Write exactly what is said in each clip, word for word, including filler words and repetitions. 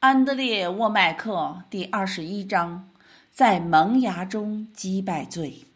安德烈·沃麦克第二十一章，在萌芽中击败罪。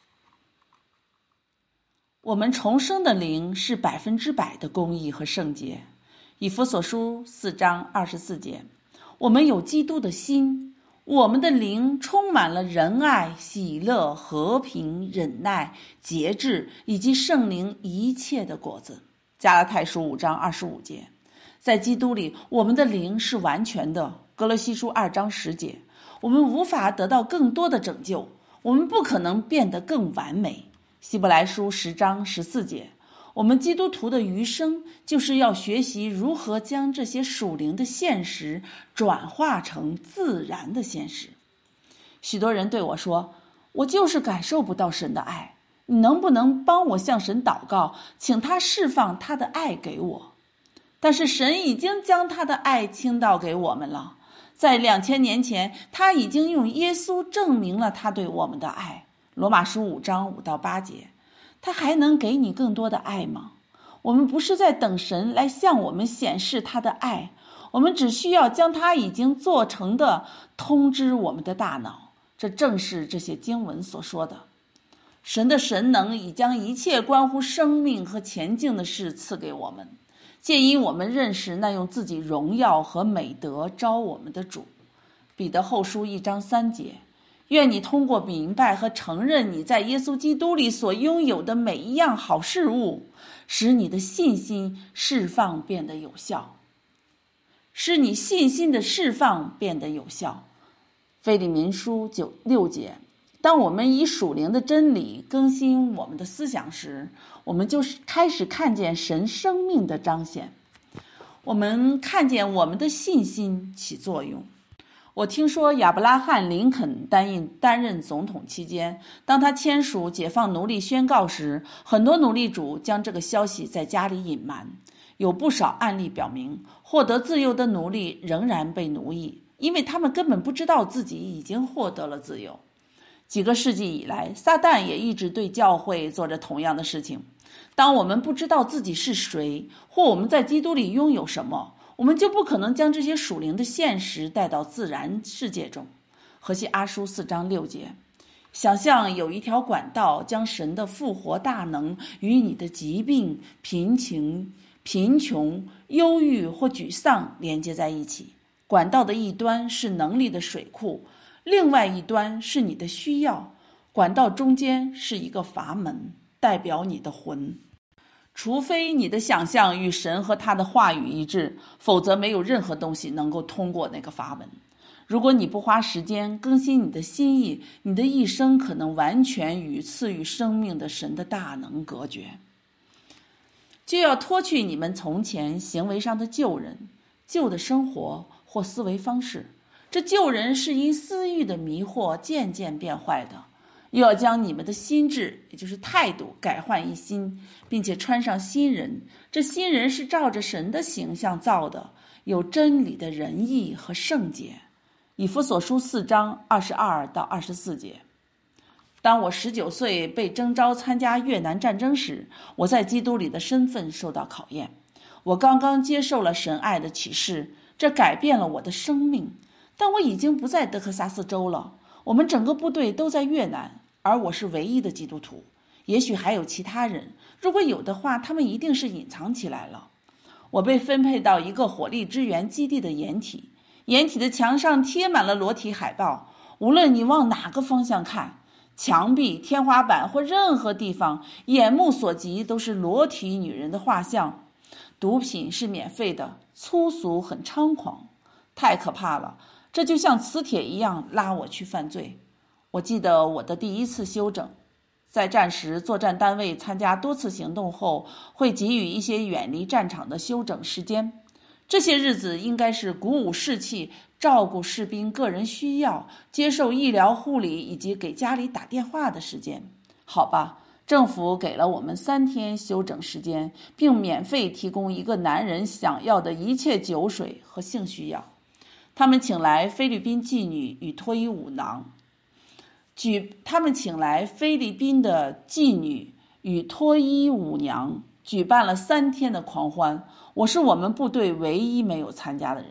我们重生的灵是百分之百的公义和圣洁。以弗所书四章二十四节，我们有基督的心，我们的灵充满了仁爱、喜乐、和平、忍耐、节制以及圣灵一切的果子。加拉太书五章二十五节，在基督里，我们的灵是完全的。哥罗西书二章十节，我们无法得到更多的拯救，我们不可能变得更完美。希伯来书十章十四节，我们基督徒的余生就是要学习如何将这些属灵的现实转化成自然的现实。许多人对我说，我就是感受不到神的爱，你能不能帮我向神祷告，请他释放他的爱给我？但是神已经将他的爱倾倒给我们了，在两千年前，他已经用耶稣证明了他对我们的爱。罗马书五章五到八节，他还能给你更多的爱吗？我们不是在等神来向我们显示他的爱，我们只需要将他已经做成的通知我们的大脑。这正是这些经文所说的。神的神能已将一切关乎生命和前进的事赐给我们，借以我们认识那用自己荣耀和美德招我们的主。彼得后书一章三节，愿你通过明白和承认你在耶稣基督里所拥有的每一样好事物，使你的信心释放变得有效，使你信心的释放变得有效。腓利民书九六节，当我们以属灵的真理更新我们的思想时，我们就是开始看见神生命的彰显，我们看见我们的信心起作用。我听说亚伯拉罕·林肯担任担任总统期间，当他签署解放奴隶宣告时，很多奴隶主将这个消息在家里隐瞒。有不少案例表明，获得自由的奴隶仍然被奴役，因为他们根本不知道自己已经获得了自由。几个世纪以来，撒旦也一直对教会做着同样的事情。当我们不知道自己是谁，或我们在基督里拥有什么，我们就不可能将这些属灵的现实带到自然世界中。何西阿书四章六节，想象有一条管道将神的复活大能与你的疾病、贫穷、贫穷、忧郁或沮丧连接在一起。管道的一端是能力的水库，另外一端是你的需要。管道中间是一个阀门，代表你的魂。除非你的想象与神和他的话语一致，否则没有任何东西能够通过那个阀门。如果你不花时间更新你的心意，你的一生可能完全与赐予生命的神的大能隔绝。就要脱去你们从前行为上的旧人、旧的生活或思维方式。这旧人是因私欲的迷惑渐渐变坏的，又要将你们的心智，也就是态度，改换一新，并且穿上新人。这新人是照着神的形象造的，有真理的仁义和圣洁。以弗所书四章二十二到二十四节。当我十九岁被征召参加越南战争时，我在基督里的身份受到考验。我刚刚接受了神爱的启示，这改变了我的生命。但我已经不在德克萨斯州了，我们整个部队都在越南，而我是唯一的基督徒。也许还有其他人，如果有的话，他们一定是隐藏起来了。我被分配到一个火力支援基地的掩体，掩体的墙上贴满了裸体海报，无论你往哪个方向看，墙壁、天花板或任何地方，眼目所及都是裸体女人的画像。毒品是免费的，粗俗很猖狂，太可怕了。这就像磁铁一样拉我去犯罪。我记得我的第一次休整，在战时作战单位参加多次行动后，会给予一些远离战场的休整时间。这些日子应该是鼓舞士气、照顾士兵个人需要、接受医疗护理以及给家里打电话的时间。好吧，政府给了我们三天休整时间，并免费提供一个男人想要的一切酒水和性需要。他们请来菲律宾妓女与脱衣舞郎，举他们请来菲律宾的妓女与脱衣舞娘，举办了三天的狂欢。我是我们部队唯一没有参加的人。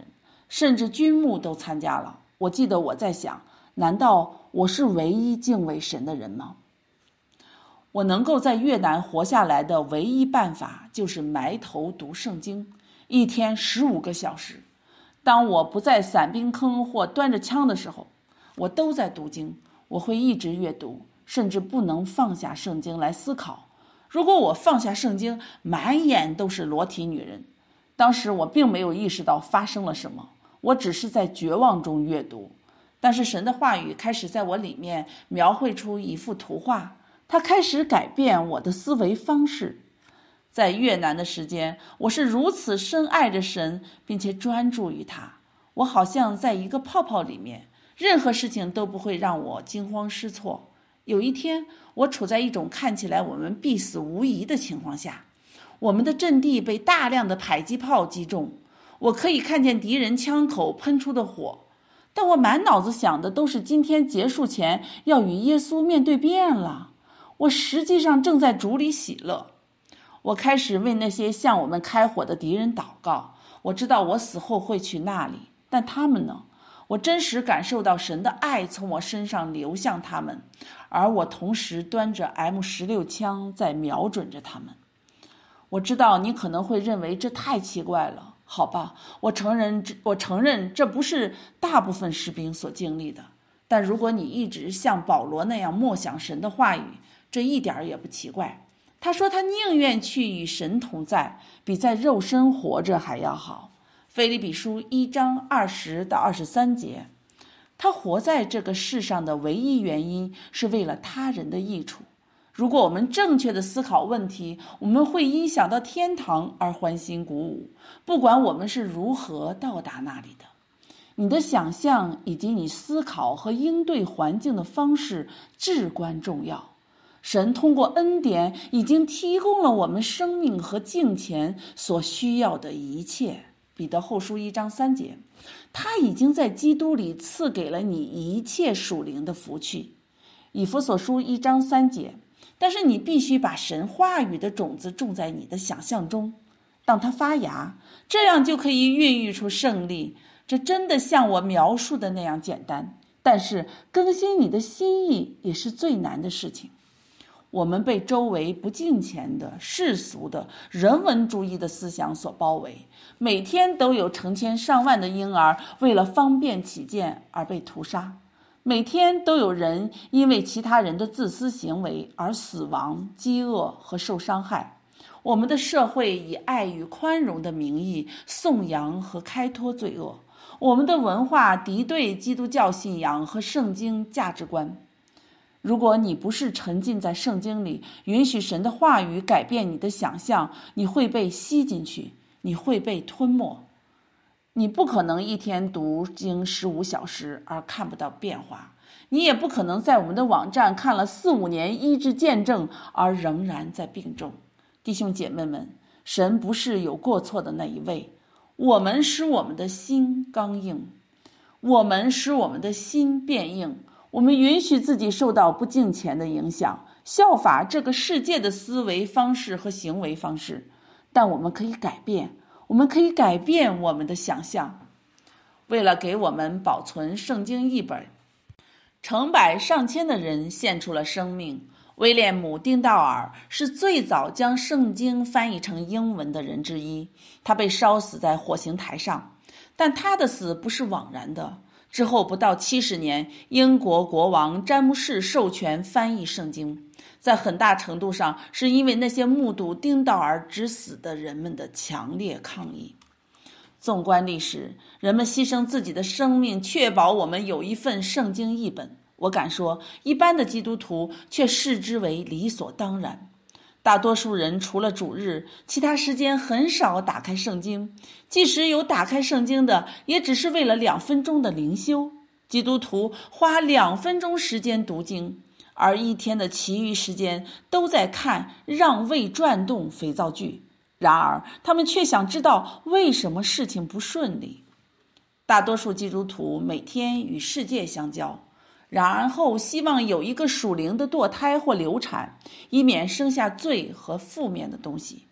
甚至军牧都参加了。我记得我在想，难道我是唯一敬畏神的人吗？我能够在越南活下来的唯一办法就是埋头读圣经，一天十五个小时。当我不在散兵坑或端着枪的时候，我都在读经。我会一直阅读，甚至不能放下圣经来思考。如果我放下圣经，满眼都是裸体女人。当时我并没有意识到发生了什么，我只是在绝望中阅读。但是神的话语开始在我里面描绘出一幅图画，它开始改变我的思维方式。在越南的时间，我是如此深爱着神，并且专注于他。我好像在一个泡泡里面，任何事情都不会让我惊慌失措。有一天，我处在一种看起来我们必死无疑的情况下，我们的阵地被大量的迫击炮击中，我可以看见敌人枪口喷出的火，但我满脑子想的都是今天结束前要与耶稣面对面了。我实际上正在主里喜乐。我开始为那些向我们开火的敌人祷告。我知道我死后会去那里，但他们呢？我真实感受到神的爱从我身上流向他们，而我同时端着 M 十六 枪在瞄准着他们。我知道你可能会认为这太奇怪了，好吧，我承认我承认这不是大部分士兵所经历的，但如果你一直像保罗那样默想神的话语，这一点也不奇怪。他说他宁愿去与神同在，比在肉身活着还要好。腓立比书一章二十到二十三节，他活在这个世上的唯一原因是为了他人的益处。如果我们正确的思考问题，我们会因想到天堂而欢欣鼓舞，不管我们是如何到达那里的。你的想象以及你思考和应对环境的方式至关重要。神通过恩典已经提供了我们生命和敬虔所需要的一切。彼得后书一章三节，他已经在基督里赐给了你一切属灵的福气。以弗所书一章三节，但是你必须把神话语的种子种在你的想象中，当它发芽，这样就可以孕育出胜利。这真的像我描述的那样简单，但是更新你的心意也是最难的事情。我们被周围不敬虔的、世俗的、人文主义的思想所包围，每天都有成千上万的婴儿为了方便起见而被屠杀，每天都有人因为其他人的自私行为而死亡、饥饿和受伤害。我们的社会以爱与宽容的名义颂扬和开脱罪恶，我们的文化敌对基督教信仰和圣经价值观。如果你不是沉浸在圣经里，允许神的话语改变你的想象，你会被吸进去，你会被吞没。你不可能一天读经十五小时而看不到变化，你也不可能在我们的网站看了四五年医治见证而仍然在病重。弟兄姐妹们，神不是有过错的那一位，我们使我们的心刚硬，我们使我们的心变硬。我们允许自己受到不敬虔的影响，效法这个世界的思维方式和行为方式，但我们可以改变，我们可以改变我们的想象。为了给我们保存圣经译本，成百上千的人献出了生命。威廉姆·丁道尔是最早将圣经翻译成英文的人之一，他被烧死在火刑台上，但他的死不是枉然的。之后不到七十年，英国国王詹姆士授权翻译圣经，在很大程度上是因为那些目睹丁道尔之死的人们的强烈抗议。纵观历史，人们牺牲自己的生命，确保我们有一份圣经译本。我敢说，一般的基督徒却视之为理所当然。大多数人除了主日，其他时间很少打开圣经，即使有打开圣经的，也只是为了两分钟的灵修。基督徒花两分钟时间读经，而一天的其余时间都在看让胃转动肥皂剧。然而他们却想知道为什么事情不顺利。大多数基督徒每天与世界相交，然后希望有一个属灵的堕胎或流产，以免生下罪和负面的东西。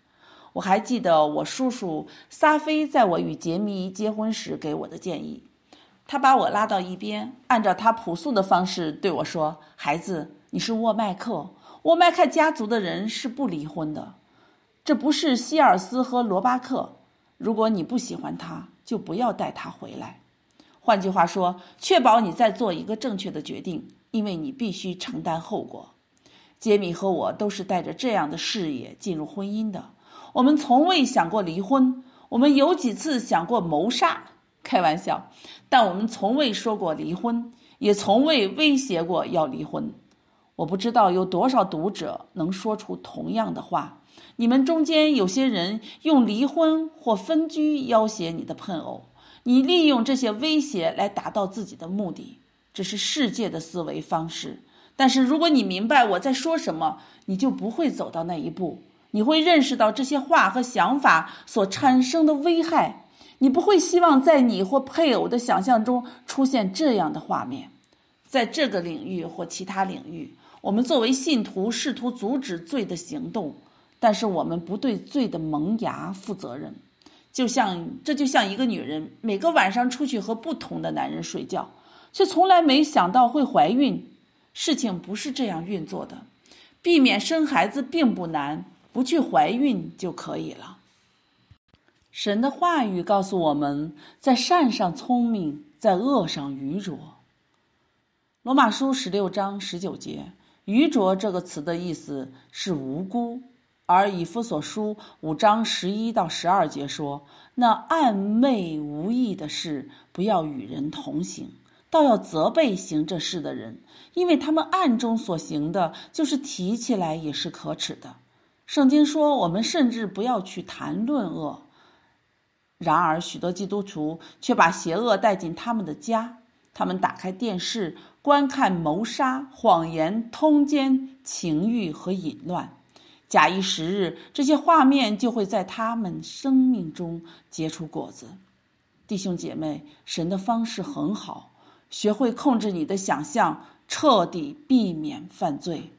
我还记得我叔叔撒菲在我与杰米结婚时给我的建议。他把我拉到一边，按照他朴素的方式对我说：孩子，你是沃麦克，沃麦克家族的人是不离婚的，这不是希尔斯和罗巴克，如果你不喜欢他，就不要带他回来。换句话说，确保你在做一个正确的决定，因为你必须承担后果。杰米和我都是带着这样的视野进入婚姻的，我们从未想过离婚，我们有几次想过谋杀，开玩笑，但我们从未说过离婚，也从未威胁过要离婚。我不知道有多少读者能说出同样的话。你们中间有些人用离婚或分居要挟你的配偶，你利用这些威胁来达到自己的目的，这是世界的思维方式。但是如果你明白我在说什么，你就不会走到那一步，你会认识到这些话和想法所产生的危害。你不会希望在你或配偶的想象中出现这样的画面。在这个领域或其他领域，我们作为信徒试图阻止罪的行动，但是我们不对罪的萌芽负责任。就像这就像一个女人每个晚上出去和不同的男人睡觉，却从来没想到会怀孕。事情不是这样运作的。避免生孩子并不难，不去怀孕就可以了。神的话语告诉我们，在善上聪明，在恶上愚拙。罗马书十六章十九节，愚拙这个词的意思是无辜，而以弗所书五章十一到十二节说，那暗昧无益的事，不要与人同行，倒要责备行这事的人，因为他们暗中所行的，就是提起来也是可耻的。圣经说，我们甚至不要去谈论恶。然而许多基督徒却把邪恶带进他们的家，他们打开电视，观看谋杀、谎言、通奸、情欲和淫乱。假以时日，这些画面就会在他们生命中结出果子。弟兄姐妹，神的方式很好，学会控制你的想象，彻底避免犯罪。